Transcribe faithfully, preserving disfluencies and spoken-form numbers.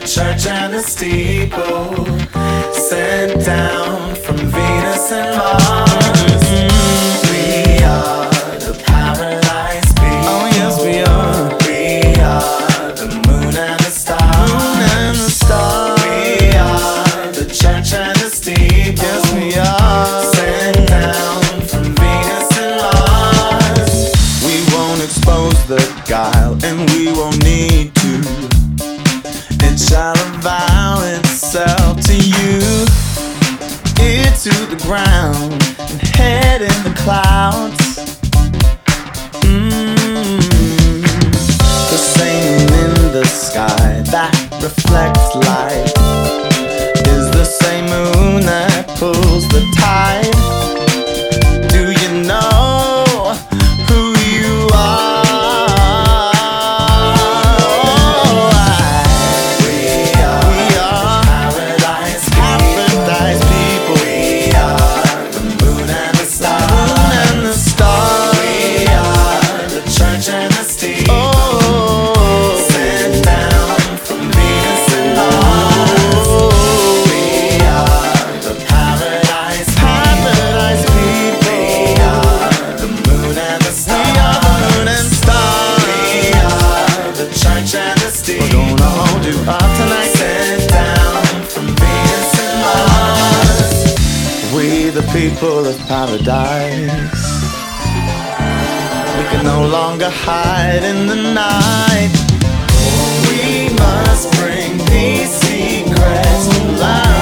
church and the steeple, sent down from Venus and Mars. We are the paradise people. Oh yes, we are. We are the moon and the stars. Moon and the stars. We are the church and the steeple. Yes, we are. Sent down from Venus and Mars. We won't expose the guile, and we won't need to. It shall avow itself to you. Ear to the ground and head in the clouds. Mm. The same in the sky that reflects light is the same moon that pulls the tide. Do you know who you are? We are We are paradise people. paradise people. We are the moon and the stars. Moon and the stars. We are the church and the steeple, Oh, sent down from Venus and Mars. We are the paradise paradise people. We are the moon and the We are the stars. moon and stars. We are the church and the We're steeple, gonna hold you up tonight. sent down from Venus and Mars. We the people of paradise. We can no longer hide in the night. We must bring these secrets to light.